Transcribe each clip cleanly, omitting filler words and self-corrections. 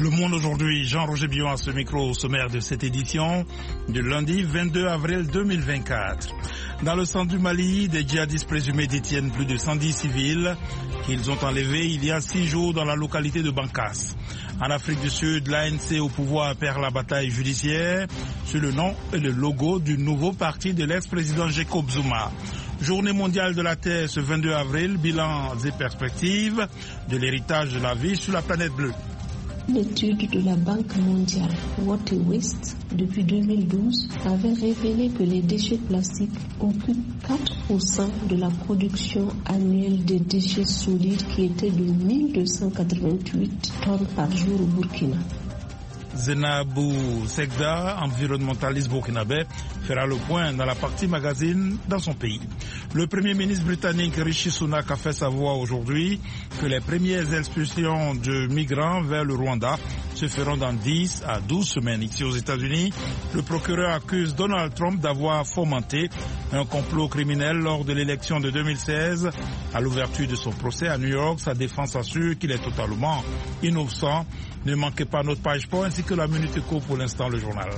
Le Monde aujourd'hui, Jean-Roger Bion à ce micro au sommaire de cette édition du lundi 22 avril 2024. Dans le centre du Mali, des djihadistes présumés détiennent plus de 110 civils qu'ils ont enlevés il y a 6 jours dans la localité de Bankas. En Afrique du Sud, l'ANC au pouvoir perd la bataille judiciaire sur le nom et le logo du nouveau parti de l'ex-président Jacob Zuma. Journée mondiale de la Terre ce 22 avril, bilans et perspectives de l'héritage de la vie sur la planète bleue. Une étude de la Banque mondiale Water Waste depuis 2012 avait révélé que les déchets plastiques occupent 4% de la production annuelle des déchets solides qui était de 1288 tonnes par jour au Burkina. Zenabou Segda, environnementaliste burkinabé, fera le point dans la partie magazine dans son pays. Le Premier ministre britannique Rishi Sunak a fait savoir aujourd'hui que les premières expulsions de migrants vers le Rwanda se feront dans 10 à 12 semaines. Ici aux États-Unis, le procureur accuse Donald Trump d'avoir fomenté un complot criminel lors de l'élection de 2016. À l'ouverture de son procès à New York, sa défense assure qu'il est totalement innocent. Ne manquez pas notre page sport ainsi que la Minute Éco pour l'instant le journal.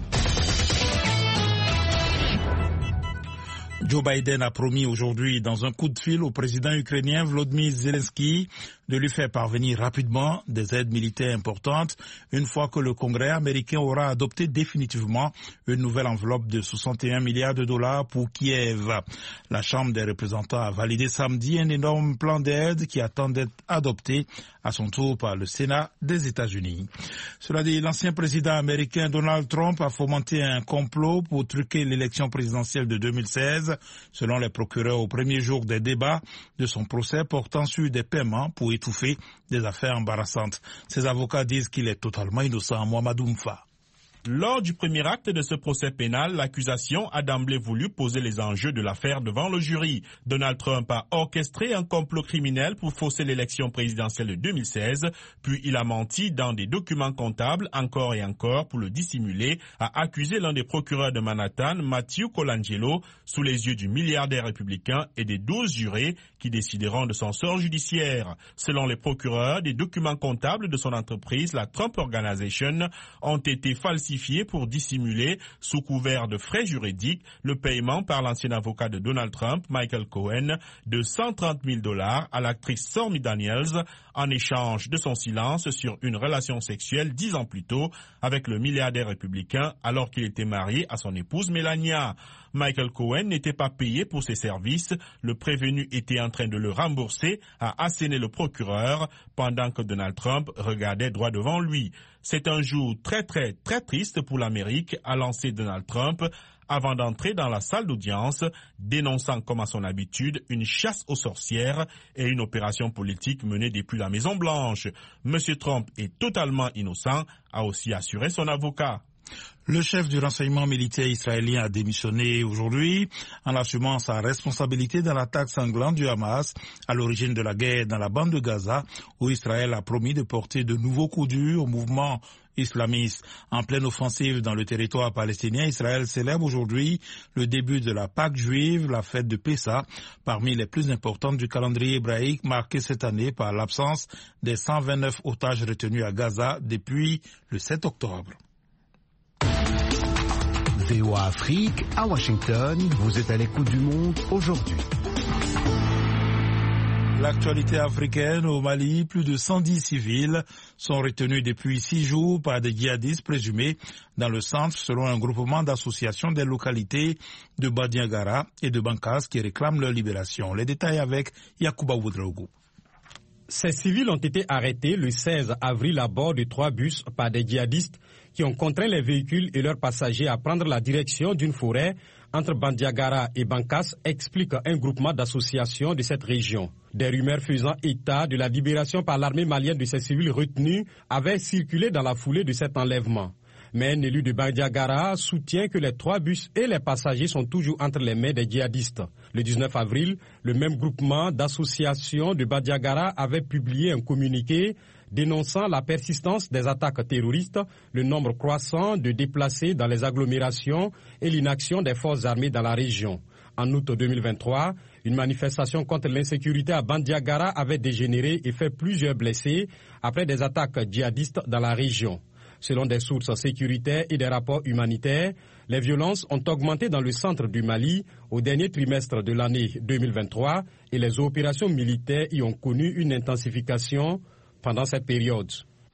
Joe Biden a promis aujourd'hui dans un coup de fil au président ukrainien Volodymyr Zelensky de lui faire parvenir rapidement des aides militaires importantes une fois que le Congrès américain aura adopté définitivement une nouvelle enveloppe de 61 milliards de dollars pour Kiev. La Chambre des représentants a validé samedi un énorme plan d'aide qui attend d'être adopté à son tour par le Sénat des États-Unis. Cela dit, l'ancien président américain Donald Trump a fomenté un complot pour truquer l'élection présidentielle de 2016, selon les procureurs au premier jour des débats de son procès portant sur des paiements pour étouffer des affaires embarrassantes. Ses avocats disent qu'il est totalement innocent. Mohamedou Mfa. Lors du premier acte de ce procès pénal, l'accusation a d'emblée voulu poser les enjeux de l'affaire devant le jury. Donald Trump a orchestré un complot criminel pour fausser l'élection présidentielle de 2016, puis il a menti dans des documents comptables encore et encore pour le dissimuler, a accusé l'un des procureurs de Manhattan, Matthew Colangelo, sous les yeux du milliardaire républicain et des 12 jurés qui décideront de son sort judiciaire. Selon les procureurs, des documents comptables de son entreprise, la Trump Organization, ont été falsifiés pour dissimuler, sous couvert de frais juridiques, le paiement par l'ancien avocat de Donald Trump, Michael Cohen, de $130,000 à l'actrice Stormy Daniels en échange de son silence sur une relation sexuelle 10 ans plus tôt avec le milliardaire républicain alors qu'il était marié à son épouse Melania. Michael Cohen n'était pas payé pour ses services, le prévenu était en train de le rembourser, a asséné le procureur pendant que Donald Trump regardait droit devant lui. C'est un jour très triste pour l'Amérique, a lancé Donald Trump avant d'entrer dans la salle d'audience, dénonçant comme à son habitude une chasse aux sorcières et une opération politique menée depuis la Maison-Blanche. Monsieur Trump est totalement innocent, a aussi assuré son avocat. Le chef du renseignement militaire israélien a démissionné aujourd'hui en assumant sa responsabilité dans l'attaque sanglante du Hamas à l'origine de la guerre dans la bande de Gaza, où Israël a promis de porter de nouveaux coups durs au mouvement islamiste. En pleine offensive dans le territoire palestinien, Israël célèbre aujourd'hui le début de la Pâque juive, la fête de Pessah, parmi les plus importantes du calendrier hébraïque, marquée cette année par l'absence des 129 otages retenus à Gaza depuis le 7 octobre. VOA Afrique, à Washington, vous êtes à l'écoute du Monde aujourd'hui. L'actualité africaine au Mali, plus de 110 civils sont retenus depuis 6 jours par des djihadistes présumés dans le centre selon un groupement d'associations des localités de Bandiagara et de Bankas qui réclament leur libération. Les détails avec Yacouba Ouedraogo. Ces civils ont été arrêtés le 16 avril à bord de 3 bus par des djihadistes qui ont contraint les véhicules et leurs passagers à prendre la direction d'une forêt entre Bandiagara et Bankas, explique un groupement d'associations de cette région. Des rumeurs faisant état de la libération par l'armée malienne de ces civils retenus avaient circulé dans la foulée de cet enlèvement. Mais un élu de Bandiagara soutient que les 3 bus et les passagers sont toujours entre les mains des djihadistes. Le 19 avril, le même groupement d'associations de Bandiagara avait publié un communiqué dénonçant la persistance des attaques terroristes, le nombre croissant de déplacés dans les agglomérations et l'inaction des forces armées dans la région. En août 2023, une manifestation contre l'insécurité à Bandiagara avait dégénéré et fait plusieurs blessés après des attaques djihadistes dans la région. Selon des sources sécuritaires et des rapports humanitaires, les violences ont augmenté dans le centre du Mali au dernier trimestre de l'année 2023 et les opérations militaires y ont connu une intensification pendant cette période.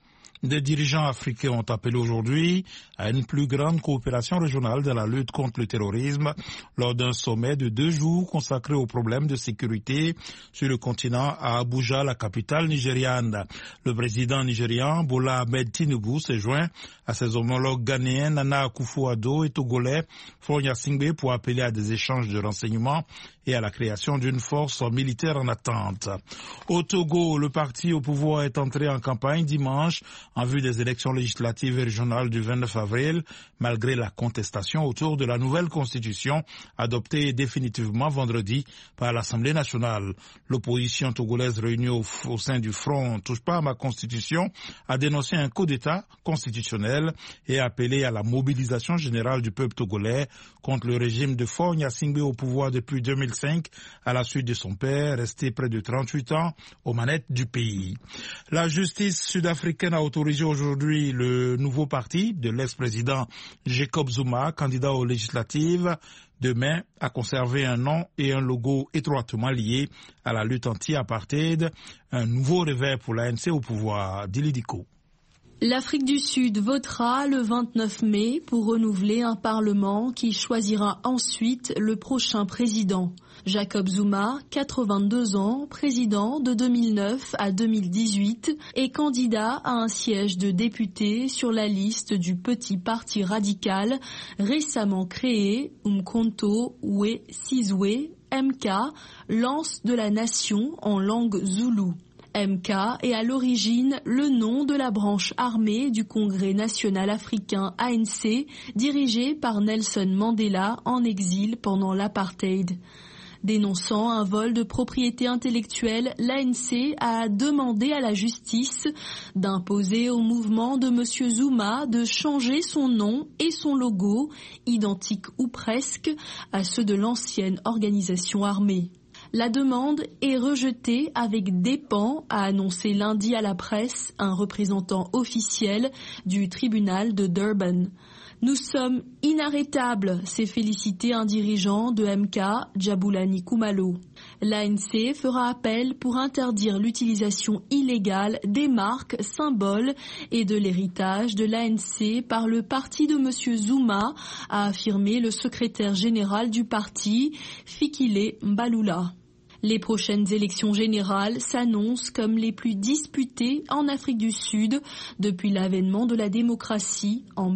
Des dirigeants africains ont appelé aujourd'hui à une plus grande coopération régionale dans la lutte contre le terrorisme lors d'un sommet de 2 jours consacré aux problèmes de sécurité sur le continent à Abuja, la capitale nigériane. Le président nigérian Bola Ahmed Tinubu s'est joint à ses homologues ghanéens Nana Akufo-Addo et togolais Faure Gnassingbé pour appeler à des échanges de renseignements et à la création d'une force militaire en attente. Au Togo, le parti au pouvoir est entré en campagne dimanche en vue des élections législatives et régionales du 29 avril, malgré la contestation autour de la nouvelle constitution adoptée définitivement vendredi par l'Assemblée nationale. L'opposition togolaise réunie au sein du Front Touche pas à ma constitution a dénoncé un coup d'État constitutionnel et a appelé à la mobilisation générale du peuple togolais contre le régime de Faure Gnassingbé au pouvoir depuis 2005 à la suite de son père, resté près de 38 ans aux manettes du pays. La justice sud-africaine a autorisé aujourd'hui le nouveau parti de l'ex-président Jacob Zuma, candidat aux législatives, demain à conserver un nom et un logo étroitement liés à la lutte anti-apartheid, un nouveau réveil pour l'ANC au pouvoir. Dilidico. L'Afrique du Sud votera le 29 mai pour renouveler un parlement qui choisira ensuite le prochain président. Jacob Zuma, 82 ans, président de 2009 à 2018, est candidat à un siège de député sur la liste du petit parti radical récemment créé, Umkhonto we Sizwe, MK, lance de la nation en langue zoulou. MK est à l'origine le nom de la branche armée du Congrès national africain ANC, dirigée par Nelson Mandela en exil pendant l'apartheid. Dénonçant un vol de propriété intellectuelle, l'ANC a demandé à la justice d'imposer au mouvement de M. Zuma de changer son nom et son logo, identiques ou presque à ceux de l'ancienne organisation armée. La demande est rejetée avec dépens, a annoncé lundi à la presse un représentant officiel du tribunal de Durban. Nous sommes inarrêtables, s'est félicité un dirigeant de MK, Jabulani Kumalo. L'ANC fera appel pour interdire l'utilisation illégale des marques, symboles et de l'héritage de l'ANC par le parti de M. Zuma, a affirmé le secrétaire général du parti, Fikile Mbalula. Les prochaines élections générales s'annoncent comme les plus disputées en Afrique du Sud depuis l'avènement de la démocratie en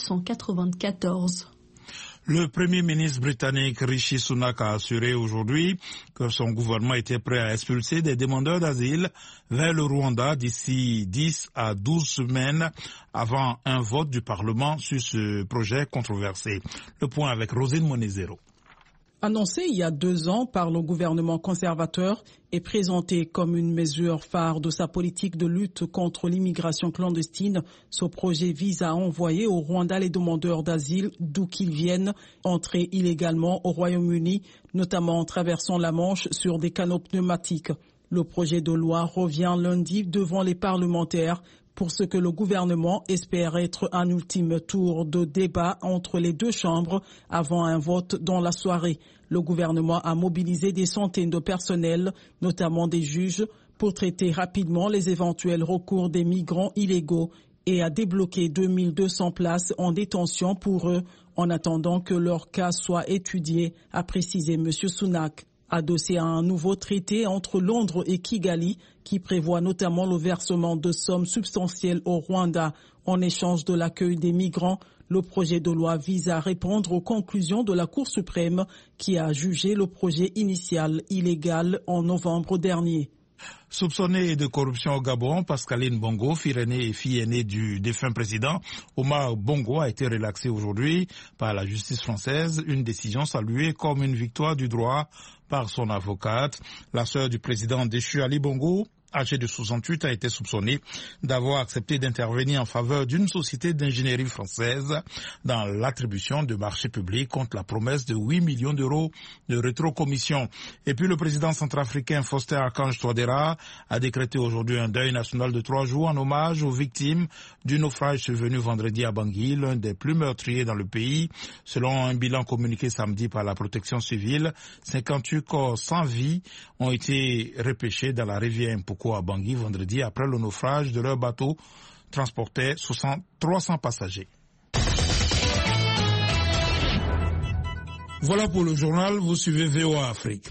1994. Le Premier ministre britannique Rishi Sunak a assuré aujourd'hui que son gouvernement était prêt à expulser des demandeurs d'asile vers le Rwanda d'ici 10 à 12 semaines avant un vote du Parlement sur ce projet controversé. Le point avec Rosine Monezero. Annoncé il y a 2 ans par le gouvernement conservateur et présenté comme une mesure phare de sa politique de lutte contre l'immigration clandestine, ce projet vise à envoyer au Rwanda les demandeurs d'asile d'où qu'ils viennent entrer illégalement au Royaume-Uni, notamment en traversant la Manche sur des canaux pneumatiques. Le projet de loi revient lundi devant les parlementaires pour ce que le gouvernement espère être un ultime tour de débat entre les 2 chambres avant un vote dans la soirée. Le gouvernement a mobilisé des centaines de personnels, notamment des juges, pour traiter rapidement les éventuels recours des migrants illégaux et a débloqué 2200 places en détention pour eux en attendant que leur cas soit étudié, a précisé M. Sunak. Adossé à un nouveau traité entre Londres et Kigali qui prévoit notamment le versement de sommes substantielles au Rwanda en échange de l'accueil des migrants, le projet de loi vise à répondre aux conclusions de la Cour suprême qui a jugé le projet initial illégal en novembre dernier. Soupçonnée de corruption au Gabon, Pascaline Bongo, fille aînée du défunt président Omar Bongo, a été relaxée aujourd'hui par la justice française, une décision saluée comme une victoire du droit par son avocate. La sœur du président déchu Ali Bongo âgé de 68, a été soupçonné d'avoir accepté d'intervenir en faveur d'une société d'ingénierie française dans l'attribution de marchés publics contre la promesse de 8 millions d'euros de rétrocommission. Et puis le président centrafricain Faustin Archange Touadéra a décrété aujourd'hui un deuil national de 3 jours en hommage aux victimes du naufrage survenu vendredi à Bangui, l'un des plus meurtriers dans le pays. Selon un bilan communiqué samedi par la protection civile, 58 corps sans vie ont été repêchés dans la rivière Mpoko à Bangui vendredi après le naufrage de leur bateau transportait 300 passagers. Voilà pour le journal, vous suivez VOA Afrique.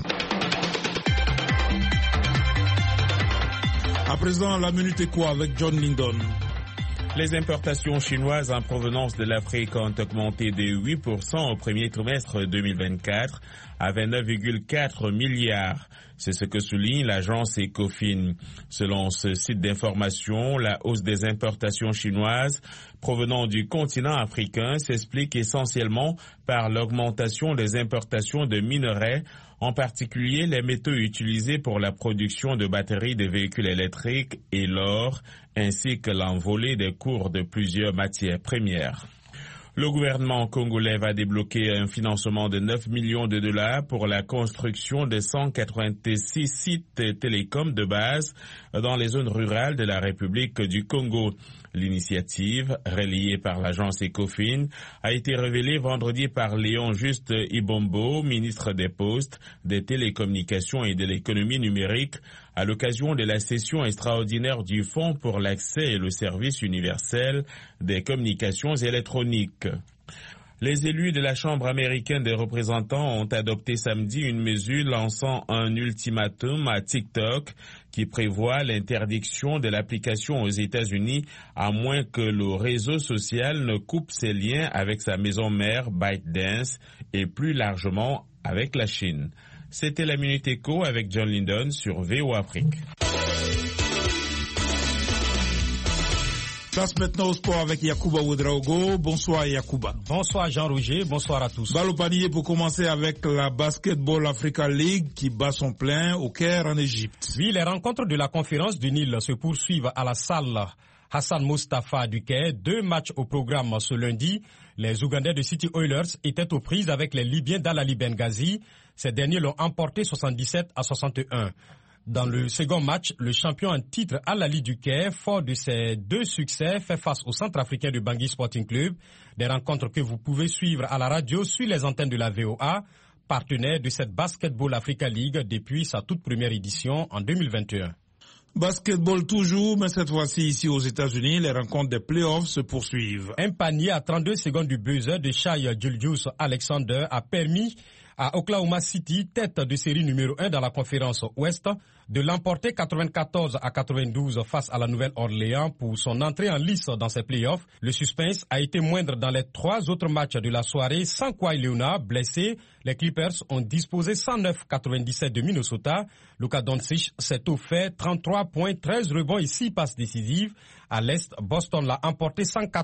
À présent, la Minute Éco avec John Lindon. Les importations chinoises en provenance de l'Afrique ont augmenté de 8% au premier trimestre 2024 à 29,4 milliards. C'est ce que souligne l'agence Ecofin. Selon ce site d'information, la hausse des importations chinoises provenant du continent africain s'explique essentiellement par l'augmentation des importations de minerais, en particulier les métaux utilisés pour la production de batteries de véhicules électriques et l'or, ainsi que l'envolée des cours de plusieurs matières premières. Le gouvernement congolais va débloquer un financement de 9 millions de dollars pour la construction de 186 sites télécoms de base dans les zones rurales de la République du Congo. L'initiative, relayée par l'agence Ecofin, a été révélée vendredi par Léon Juste Ibombo, ministre des Postes, des Télécommunications et de l'économie numérique, à l'occasion de la session extraordinaire du Fonds pour l'accès et le service universel des communications électroniques. Les élus de la Chambre américaine des représentants ont adopté samedi une mesure lançant un ultimatum à TikTok qui prévoit l'interdiction de l'application aux États-Unis à moins que le réseau social ne coupe ses liens avec sa maison mère ByteDance et plus largement avec la Chine. C'était la Minute Éco avec John Lindon sur VOA Afrique. Place maintenant au sport avec Yacouba Ouedraogo. Bonsoir Yacouba. Bonsoir Jean-Roger, bonsoir à tous. Balle au panier pour commencer avec la Basketball Africa League qui bat son plein au Caire en Égypte. Oui, les rencontres de la conférence du Nil se poursuivent à la salle Hassan Mustafa du Caire. 2 matchs au programme ce lundi. Les Ougandais de City Oilers étaient aux prises avec les Libyens d'Al-Ali Benghazi. Ces derniers l'ont emporté 77-61. Dans le second match, le champion en titre Al-Ali du Caire, fort de ses 2 succès, fait face au Centrafricain du Bangui Sporting Club. Des rencontres que vous pouvez suivre à la radio sur les antennes de la VOA, partenaire de cette Basketball Africa League depuis sa toute première édition en 2021. Basketball toujours, mais cette fois-ci ici aux États-Unis, les rencontres des playoffs se poursuivent. Un panier à 32 secondes du buzzer de Shai Gilgeous-Alexander a permis à Oklahoma City, tête de série numéro 1 dans la conférence Ouest, de l'emporter 94-92 face à la Nouvelle-Orléans pour son entrée en lice dans ces playoffs. Le suspense a été moindre dans les 3 autres matchs de la soirée. Sans Kawhi Leonard, blessé, les Clippers ont disposé 109-97 de Minnesota. Luka Doncic s'est offert 33 points, 13 rebonds et 6 passes décisives. À l'Est, Boston l'a emporté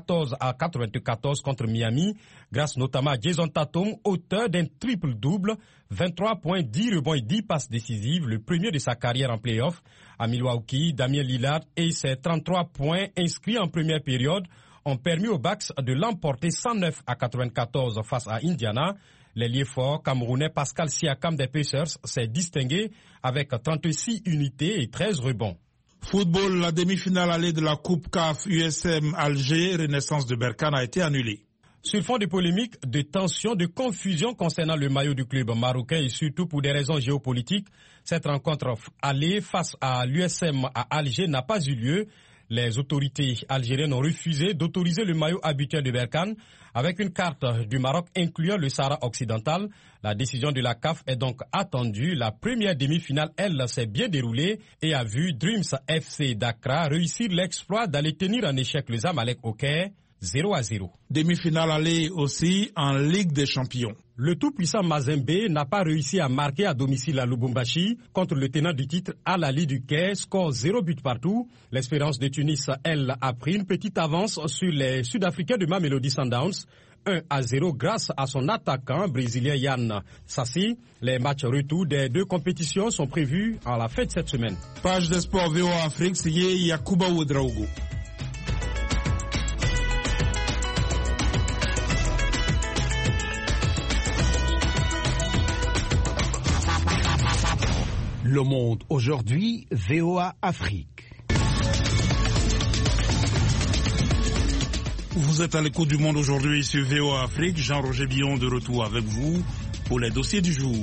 114-94 contre Miami, grâce notamment à Jason Tatum, auteur d'un triple-double, 23 points, 10 rebonds et 10 passes décisives, le premier de sa carrière en play-off. À Milwaukee, Damien Lillard et ses 33 points inscrits en première période ont permis aux Bucks de l'emporter 109-94 face à Indiana. L'ailier fort camerounais Pascal Siakam des Pacers s'est distingué avec 36 unités et 13 rebonds. Football, la demi-finale allée de la Coupe CAF USM Alger, Renaissance de Berkane, a été annulée. Sur fond de polémiques, de tensions, de confusion concernant le maillot du club marocain et surtout pour des raisons géopolitiques, cette rencontre allée face à l'USM à Alger n'a pas eu lieu. Les autorités algériennes ont refusé d'autoriser le maillot habituel de Berkane avec une carte du Maroc incluant le Sahara occidental. La décision de la CAF est donc attendue. La première demi-finale, elle, s'est bien déroulée et a vu Dreams FC Dakar réussir l'exploit d'aller tenir en échec le Zamalek au Caire 0-0. Demi-finale allée aussi en Ligue des Champions. Le tout-puissant Mazembe n'a pas réussi à marquer à domicile à Lubumbashi contre le tenant du titre Al-Ali du Caire, score 0 but partout. L'Espérance de Tunis, elle, a pris une petite avance sur les Sud-Africains de Mamelodi Sundowns. 1-0 grâce à son attaquant brésilien Yann Sassi. Les matchs retour des deux compétitions sont prévus à la fin de cette semaine. Page des sports VOA Afrique, signé Yacouba Ouedraogo. Le Monde aujourd'hui, VOA Afrique. Vous êtes à l'écoute du Monde aujourd'hui sur VOA Afrique. Jean-Roger Billon de retour avec vous pour les dossiers du jour.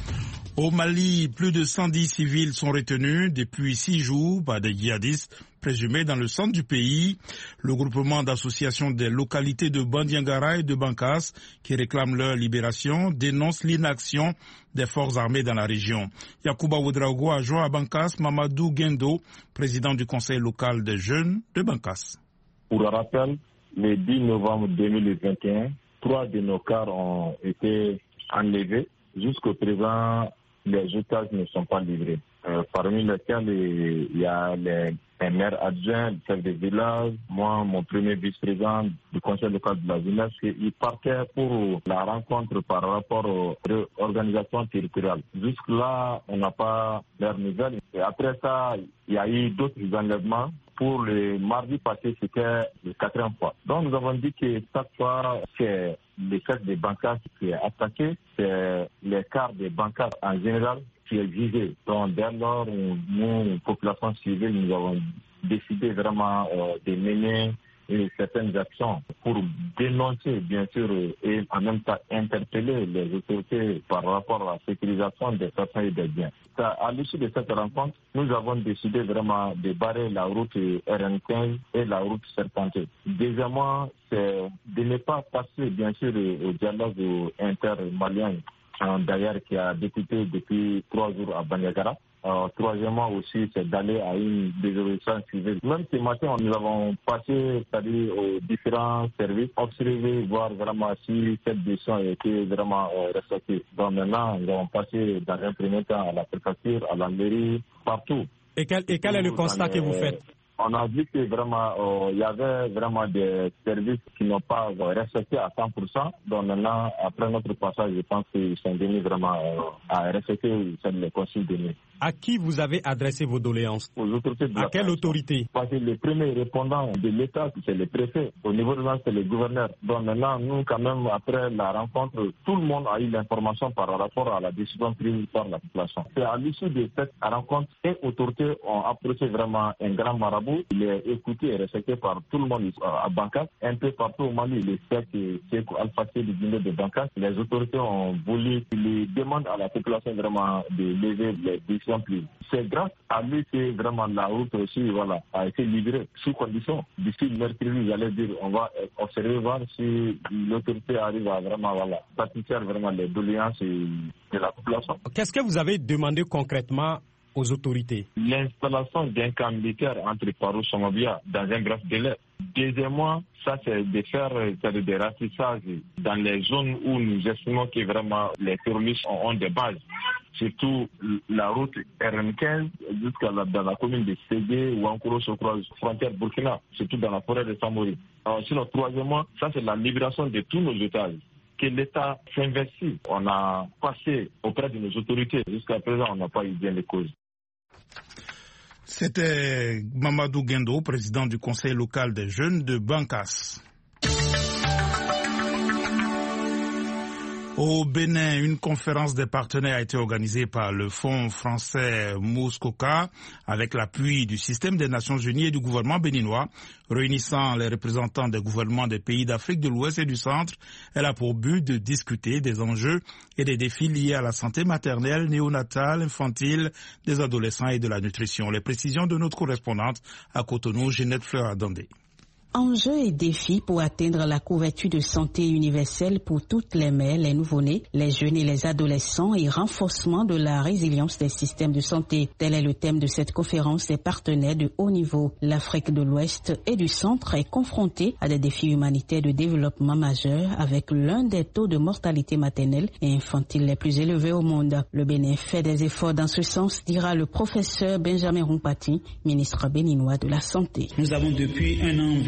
Au Mali, plus de 110 civils sont retenus depuis 6 jours par des djihadistes présumés dans le centre du pays. Le groupement d'associations des localités de Bandiagara et de Bankas, qui réclament leur libération, dénonce l'inaction des forces armées dans la région. Yacouba Ouedraogo a joint à Bankas Mamadou Guendo, président du conseil local des jeunes de Bankas. Pour le rappel, le 10 novembre 2021, 3 de nos cars ont été enlevés. Jusqu'au présent, les otages ne sont pas livrés. Parmi lesquels il y a un maire adjoint, le chef de village, moi, mon premier vice-président du conseil local de la jeunesse, ils partaient pour la rencontre par rapport aux organisations territoriales. Jusque-là, on n'a pas leurs nouvelles. Et après ça, il y a eu d'autres enlèvements. Pour le mardi passé, c'était la 4e fois. Donc nous avons dit que chaque fois, c'est le chef des bancaires qui est attaqué, c'est les cars des bancaires en général qui est visé. Donc dès lors, nous, population civile, nous avons décidé vraiment de mener certaines actions pour dénoncer, bien sûr, et en même temps interpeller les autorités par rapport à la sécurisation des personnes et des biens. À l'issue de cette rencontre, nous avons décidé vraiment de barrer la route RN15 et la route Serpentée. Deuxièmement, c'est de ne pas passer, bien sûr, au dialogue intermalien, d'ailleurs, qui a débuté depuis 3 jours à Bandiagara. Troisièmement aussi, c'est d'aller à une désobéissance civile. Même ce matin, nous avons passé, c'est-à-dire aux différents services, observer, voir vraiment si cette décision a été vraiment respectée. Donc maintenant, nous avons passé dans un premier temps à la préfecture, à la mairie, partout. Et quel est le constat que vous faites? On a vu que vraiment, il y avait vraiment des services qui n'ont pas respecté à 100%. Donc maintenant, après notre passage, je pense qu'ils sont venus vraiment à respecter les consignes données. À qui vous avez adressé vos doléances? Aux autorités de la À quelle autorité? Parce que les premiers répondants de l'État, c'est le préfet. Au niveau de l'État, c'est le gouverneur. Donc maintenant, nous, quand même, après la rencontre, tout le monde a eu l'information par rapport à la décision prise par la population. C'est à l'issue de cette rencontre, les autorités ont approché vraiment un grand marabout. Il est écouté et respecté par tout le monde à Bankas, un peu partout au Mali. Les chefs Alpha-C du Guinée de Bankas, les autorités ont voulu qu'ils demandent à la population vraiment de lever les décisions. C'est grâce à lui que vraiment la route aussi a été libérée sous condition. D'ici mercredi, j'allais dire, on va observer voir si l'autorité arrive à vraiment satisfaire vraiment les doléances de la population. Qu'est-ce que vous avez demandé concrètement aux autorités? L'installation d'un camp militaire entre Paro et Somobia dans un bref délai. Deuxièmement, ça c'est de faire des ratissages dans les zones où nous estimons que vraiment les terroristes ont des bases. Surtout la route RN15 jusqu'à dans la commune de Ségué ou encore Sokroaz, frontière Burkina, surtout dans la forêt de Samori. Sinon, troisièmement, ça c'est la libération de tous nos otages. Que l'État s'investit. On a passé auprès de nos autorités. Jusqu'à présent, on n'a pas eu bien les causes. C'était Mamadou Guendo, président du conseil local des jeunes de Bankas. Au Bénin, une conférence des partenaires a été organisée par le Fonds français Muskoka avec l'appui du système des Nations Unies et du gouvernement béninois, réunissant les représentants des gouvernements des pays d'Afrique de l'Ouest et du Centre. Elle a pour but de discuter des enjeux et des défis liés à la santé maternelle, néonatale, infantile, des adolescents et de la nutrition. Les précisions de notre correspondante à Cotonou, Ginette Fleur-Adandé. Enjeux et défis pour atteindre la couverture de santé universelle pour toutes les mères, les nouveau-nés, les jeunes et les adolescents et renforcement de la résilience des systèmes de santé. Tel est le thème de cette conférence des partenaires de haut niveau. L'Afrique de l'Ouest et du Centre est confrontée à des défis humanitaires de développement majeurs avec l'un des taux de mortalité maternelle et infantile les plus élevés au monde. Le Bénin fait des efforts dans ce sens, dira le professeur Benjamin Rumpati, ministre béninois de la Santé. Nous avons depuis un an environ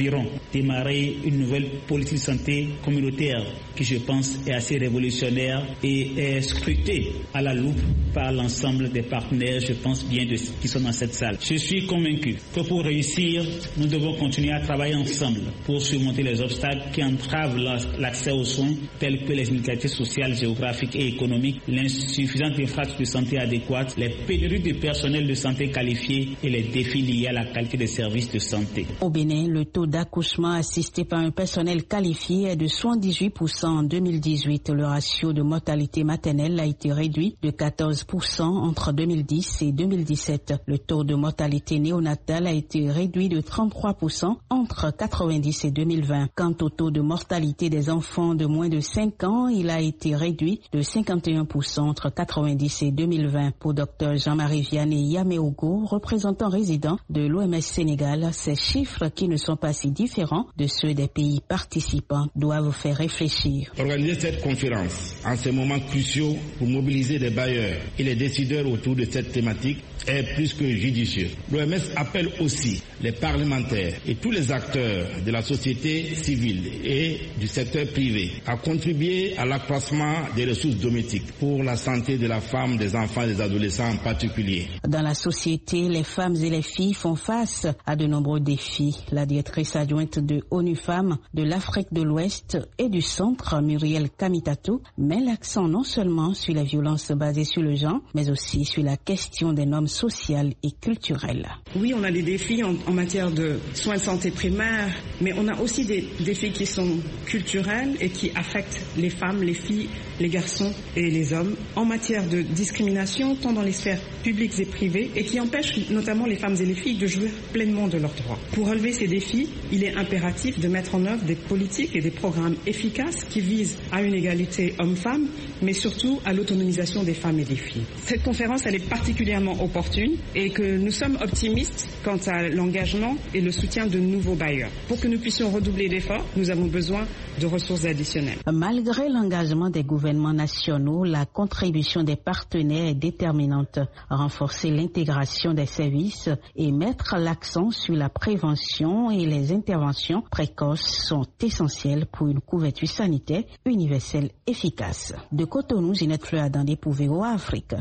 irons démarrer une nouvelle politique de santé communautaire qui, je pense, est assez révolutionnaire et est scrutée à la loupe par l'ensemble des partenaires, je pense bien, qui sont dans cette salle. Je suis convaincu que pour réussir, nous devons continuer à travailler ensemble pour surmonter les obstacles qui entravent l'accès aux soins, tels que les inégalités sociales, géographiques et économiques, l'insuffisance d'infrastructures de santé adéquates, les pénuries de personnel de santé qualifié et les défis liés à la qualité des services de santé. Au Bénin, le taux d'accouchement assisté par un personnel qualifié est de 78% en 2018. Le ratio de mortalité maternelle a été réduit de 14% entre 2010 et 2017. Le taux de mortalité néonatale a été réduit de 33% entre 90 et 2020. Quant au taux de mortalité des enfants de moins de 5 ans, il a été réduit de 51% entre 90 et 2020. Pour Dr Jean-Marie Vianney Yameogo, représentant résident de l'OMS Sénégal, ces chiffres qui ne sont pas si différents de ceux des pays participants doivent faire réfléchir. Organiser cette conférence en ces moments cruciaux pour mobiliser les bailleurs et les décideurs autour de cette thématique est plus que judicieux. L'OMS appelle aussi les parlementaires et tous les acteurs de la société civile et du secteur privé à contribuer à l'accroissement des ressources domestiques pour la santé de la femme, des enfants et des adolescents en particulier. Dans la société, les femmes et les filles font face à de nombreux défis. La directrice adjointe de ONU Femmes de l'Afrique de l'Ouest et du Centre, Muriel Kamitatou, met l'accent non seulement sur les violences basées sur le genre, mais aussi sur la question des normes sociales et culturelles. Oui, on a des défis en matière de soins de santé primaires, mais on a aussi des défis qui sont culturels et qui affectent les femmes, les filles, les garçons et les hommes en matière de discrimination, tant dans les sphères publiques et privées, et qui empêchent notamment les femmes et les filles de jouir pleinement de leurs droits. Pour relever ces défis, il est impératif de mettre en œuvre des politiques et des programmes efficaces qui visent à une égalité homme-femme, mais surtout à l'autonomisation des femmes et des filles. Cette conférence, elle est particulièrement opportune et que nous sommes optimistes quant à l'engagement et le soutien de nouveaux bailleurs. Pour que nous puissions redoubler d'efforts, nous avons besoin de ressources additionnelles. Malgré l'engagement des gouvernements nationaux, la contribution des partenaires est déterminante. Renforcer l'intégration des services et mettre l'accent sur la prévention et les interventions précoces sont essentielles pour une couverture sanitaire universelle efficace. De Cotonou, Ginette Fleur-Adandé pour VOA Afrique.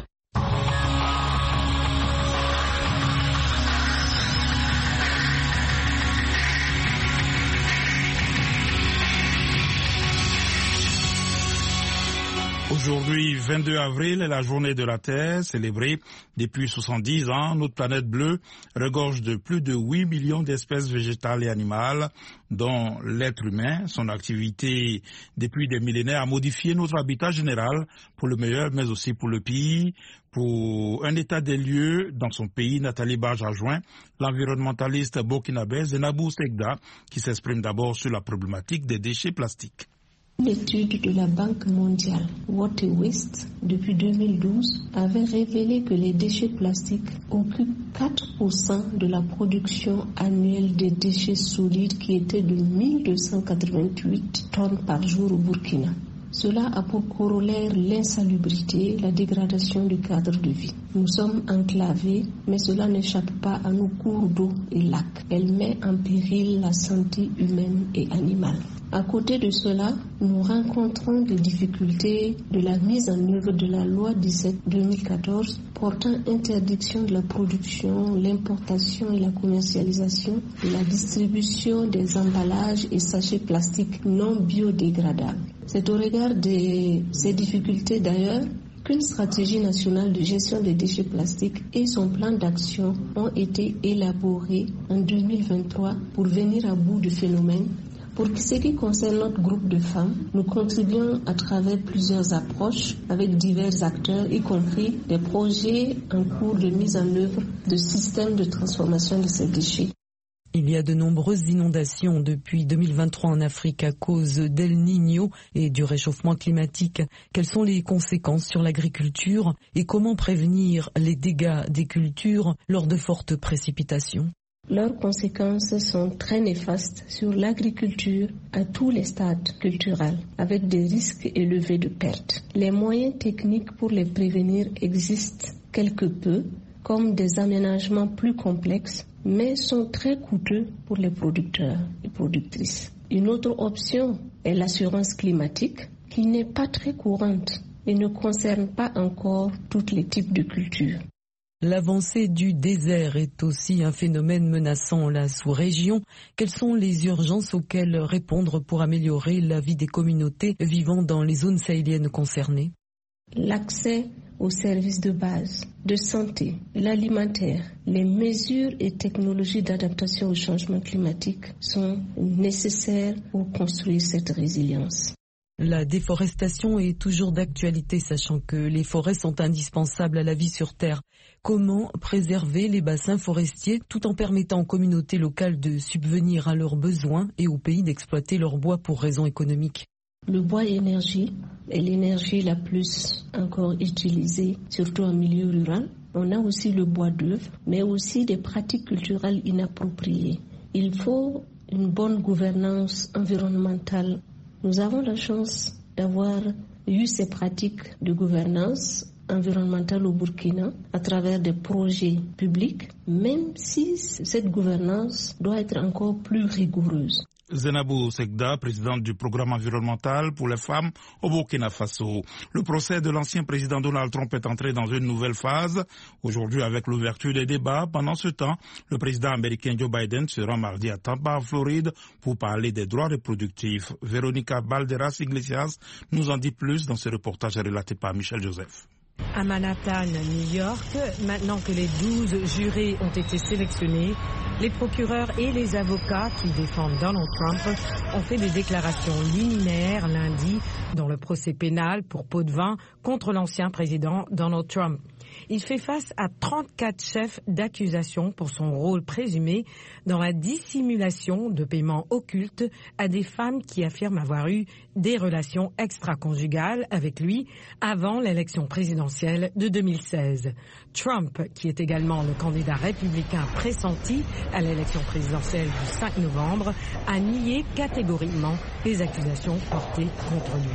Aujourd'hui, 22 avril, est la journée de la Terre, célébrée depuis 70 ans. Notre planète bleue regorge de plus de 8 millions d'espèces végétales et animales, dont l'être humain. Son activité depuis des millénaires a modifié notre habitat général pour le meilleur, mais aussi pour le pire. Pour un état des lieux dans son pays, Nathalie Barge a joint l'environnementaliste burkinabé Zenabou Segda, qui s'exprime d'abord sur la problématique des déchets plastiques. Une étude de la Banque mondiale Water Waste depuis 2012 avait révélé que les déchets plastiques occupent 4% de la production annuelle des déchets solides qui était de 1288 tonnes par jour au Burkina. Cela a pour corollaire l'insalubrité, la dégradation du cadre de vie. Nous sommes enclavés, mais cela n'échappe pas à nos cours d'eau et lacs. Elle met en péril la santé humaine et animale. À côté de cela, nous rencontrons des difficultés de la mise en œuvre de la loi 17/2014 portant interdiction de la production, l'importation et la commercialisation et la distribution des emballages et sachets plastiques non biodégradables. C'est au regard de ces difficultés d'ailleurs qu'une stratégie nationale de gestion des déchets plastiques et son plan d'action ont été élaborés en 2023 pour venir à bout du phénomène. Pour ce qui concerne notre groupe de femmes, nous contribuons à travers plusieurs approches avec divers acteurs, y compris des projets en cours de mise en œuvre de systèmes de transformation de ces déchets. Il y a de nombreuses inondations depuis 2023 en Afrique à cause d'El Niño et du réchauffement climatique. Quelles sont les conséquences sur l'agriculture et comment prévenir les dégâts des cultures lors de fortes précipitations ? Leurs conséquences sont très néfastes sur l'agriculture à tous les stades culturels, avec des risques élevés de pertes. Les moyens techniques pour les prévenir existent quelque peu, comme des aménagements plus complexes, mais sont très coûteux pour les producteurs et productrices. Une autre option est l'assurance climatique, qui n'est pas très courante et ne concerne pas encore tous les types de cultures. L'avancée du désert est aussi un phénomène menaçant la sous-région. Quelles sont les urgences auxquelles répondre pour améliorer la vie des communautés vivant dans les zones sahéliennes concernées? L'accès aux services de base, de santé, l'alimentaire, les mesures et technologies d'adaptation au changement climatique sont nécessaires pour construire cette résilience. La déforestation est toujours d'actualité, sachant que les forêts sont indispensables à la vie sur Terre. Comment préserver les bassins forestiers tout en permettant aux communautés locales de subvenir à leurs besoins et aux pays d'exploiter leur bois pour raisons économiques? Le bois énergie est l'énergie la plus encore utilisée, surtout en milieu rural. On a aussi le bois d'œuvre, mais aussi des pratiques culturelles inappropriées. Il faut une bonne gouvernance environnementale. Nous avons la chance d'avoir eu ces pratiques de gouvernance environnementale au Burkina à travers des projets publics, même si cette gouvernance doit être encore plus rigoureuse. Zenabou Segda, présidente du programme environnemental pour les femmes au Burkina Faso. Le procès de l'ancien président Donald Trump est entré dans une nouvelle phase. Aujourd'hui, avec l'ouverture des débats, pendant ce temps, le président américain Joe Biden se rend mardi à Tampa, en Floride, pour parler des droits reproductifs. Véronica Balderas Iglesias nous en dit plus dans ce reportage relaté par Michel Joseph. À Manhattan, New York, maintenant que les 12 jurés ont été sélectionnés, les procureurs et les avocats qui défendent Donald Trump ont fait des déclarations liminaires lundi dans le procès pénal pour pot de vin contre l'ancien président Donald Trump. Il fait face à 34 chefs d'accusation pour son rôle présumé dans la dissimulation de paiements occultes à des femmes qui affirment avoir eu des relations extra-conjugales avec lui avant l'élection présidentielle de 2016. Trump, qui est également le candidat républicain pressenti à l'élection présidentielle du 5 novembre, a nié catégoriquement les accusations portées contre lui.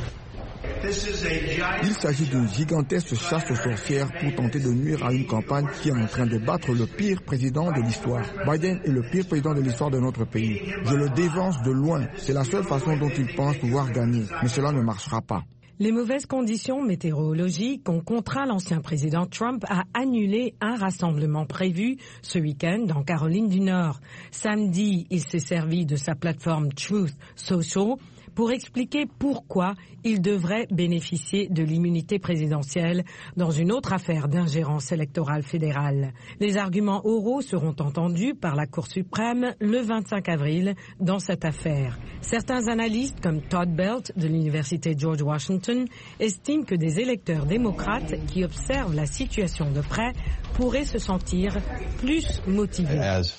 Il s'agit d'une gigantesque chasse aux sorcières pour tenter de nuire à une campagne qui est en train de battre le pire président de l'histoire. Biden est le pire président de l'histoire de notre pays. Je le dévance de loin. C'est la seule façon dont il pense pouvoir gagner. Mais cela ne marchera pas. Les mauvaises conditions météorologiques ont contraint l'ancien président Trump à annuler un rassemblement prévu ce week-end en Caroline du Nord. Samedi, il s'est servi de sa plateforme Truth Social pour expliquer pourquoi il devrait bénéficier de l'immunité présidentielle dans une autre affaire d'ingérence électorale fédérale. Les arguments oraux seront entendus par la Cour suprême le 25 avril dans cette affaire. Certains analystes, comme Todd Belt de l'Université George Washington, estiment que des électeurs démocrates qui observent la situation de près pourraient se sentir plus motivés.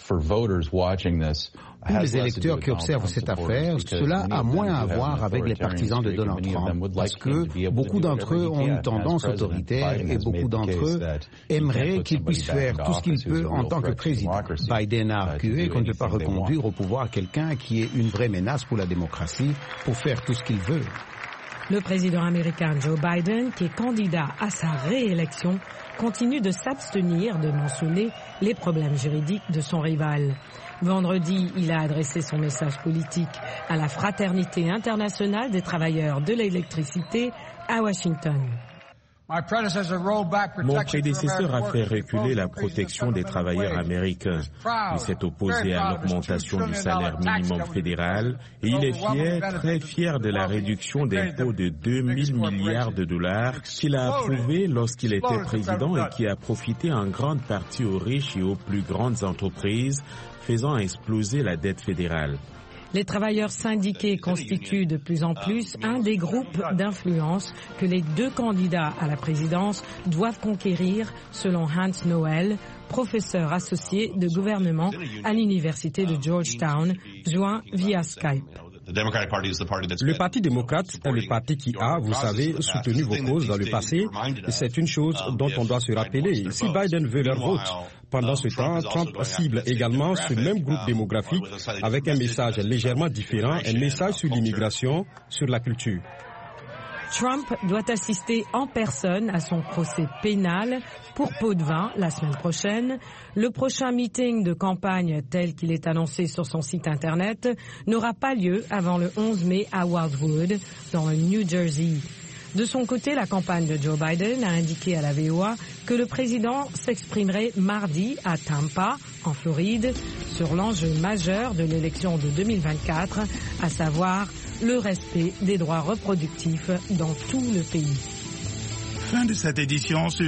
Pour les électeurs qui observent cette affaire, cela a moins à voir avec les partisans de Donald Trump, parce que beaucoup d'entre eux ont une tendance autoritaire et beaucoup d'entre eux aimeraient qu'il puisse faire tout ce qu'il peut en tant que président. Biden a argué qu'on ne peut pas reconduire au pouvoir quelqu'un qui est une vraie menace pour la démocratie pour faire tout ce qu'il veut. Le président américain Joe Biden, qui est candidat à sa réélection, continue de s'abstenir de mentionner les problèmes juridiques de son rival. Vendredi, il a adressé son message politique à la Fraternité internationale des travailleurs de l'électricité à Washington. Mon prédécesseur a fait reculer la protection des travailleurs américains. Il s'est opposé à l'augmentation du salaire minimum fédéral et il est fier, très fier de la réduction d'impôts de 2000 milliards de dollars qu'il a approuvé lorsqu'il était président et qui a profité en grande partie aux riches et aux plus grandes entreprises, faisant exploser la dette fédérale. Les travailleurs syndiqués constituent de plus en plus un des groupes d'influence que les deux candidats à la présidence doivent conquérir, selon Hans Noel, professeur associé de gouvernement à l'université de Georgetown, joint via Skype. Le Parti démocrate est le parti qui a, vous savez, soutenu vos causes dans le passé. Et c'est une chose dont on doit se rappeler. Si Biden veut leur vote, pendant ce temps, Trump cible également ce même groupe démographique avec un message légèrement différent, un message sur l'immigration, sur la culture. Trump doit assister en personne à son procès pénal pour pot de vin la semaine prochaine. Le prochain meeting de campagne tel qu'il est annoncé sur son site internet n'aura pas lieu avant le 11 mai à Wildwood, dans le New Jersey. De son côté, la campagne de Joe Biden a indiqué à la VOA que le président s'exprimerait mardi à Tampa, en Floride, sur l'enjeu majeur de l'élection de 2024, à savoir le respect des droits reproductifs dans tout le pays. Fin de cette édition.